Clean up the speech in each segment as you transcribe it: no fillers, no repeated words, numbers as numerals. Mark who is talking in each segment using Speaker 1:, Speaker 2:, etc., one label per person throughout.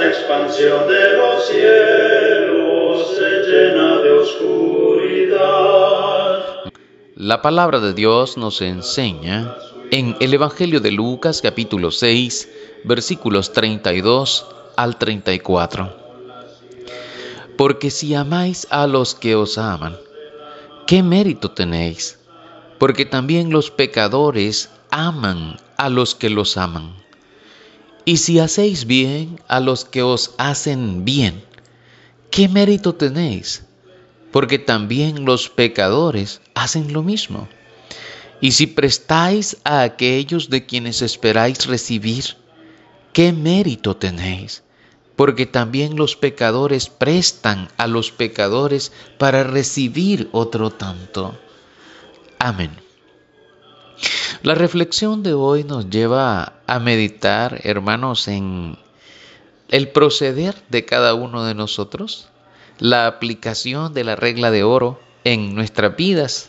Speaker 1: vasta expansión de los cielos se llena de oscuridad.
Speaker 2: La palabra de Dios nos enseña en el Evangelio de Lucas, capítulo 6, versículos 32 al 34. Porque si amáis a los que os aman, ¿qué mérito tenéis? Porque también los pecadores aman a los que los aman. Y si hacéis bien a los que os hacen bien, ¿qué mérito tenéis? Porque también los pecadores hacen lo mismo. Y si prestáis a aquellos de quienes esperáis recibir, ¿qué mérito tenéis? Porque también los pecadores prestan a los pecadores para recibir otro tanto. Amén. La reflexión de hoy nos lleva a meditar, hermanos, en el proceder de cada uno de nosotros, la aplicación de la regla de oro en nuestras vidas,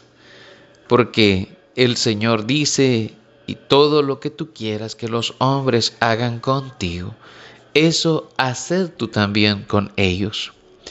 Speaker 2: porque el Señor dice, y todo lo que tú quieras que los hombres hagan contigo, eso haced tú también con ellos.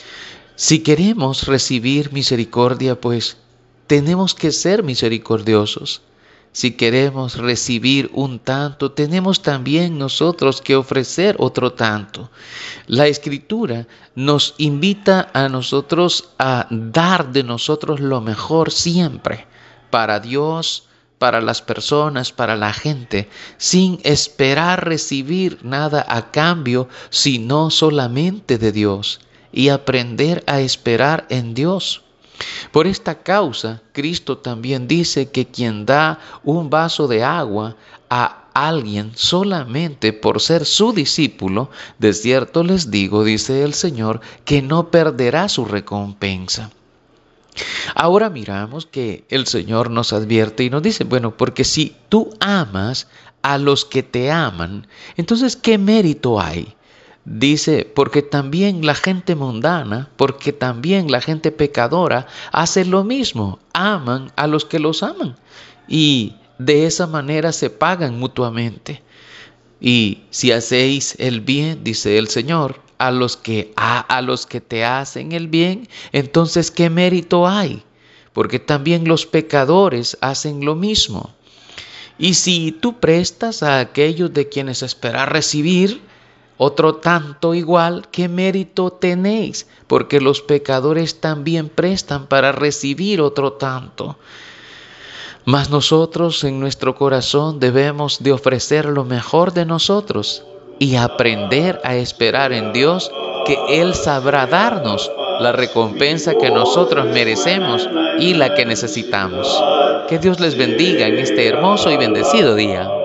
Speaker 2: Si queremos recibir misericordia, pues tenemos que ser misericordiosos. Si queremos recibir un tanto, tenemos también nosotros que ofrecer otro tanto. La Escritura nos invita a nosotros a dar de nosotros lo mejor siempre, para Dios, para las personas, para la gente, sin esperar recibir nada a cambio, sino solamente de Dios, y aprender a esperar en Dios. Por esta causa, Cristo también dice que quien da un vaso de agua a alguien solamente por ser su discípulo, de cierto les digo, dice el Señor, que no perderá su recompensa. Ahora miramos que el Señor nos advierte y nos dice, bueno, porque si tú amas a los que te aman, entonces ¿qué mérito hay? Dice, porque también la gente mundana, porque también la gente pecadora hace lo mismo, aman a los que los aman y de esa manera se pagan mutuamente. Y si hacéis el bien, dice el Señor, a los que te hacen el bien, entonces ¿qué mérito hay? Porque también los pecadores hacen lo mismo. Y si tú prestas a aquellos de quienes esperas recibir otro tanto igual, ¿qué mérito tenéis? Porque los pecadores también prestan para recibir otro tanto. Mas nosotros en nuestro corazón debemos de ofrecer lo mejor de nosotros y aprender a esperar en Dios, que Él sabrá darnos la recompensa que nosotros merecemos y la que necesitamos. Que Dios les bendiga en este hermoso y bendecido día.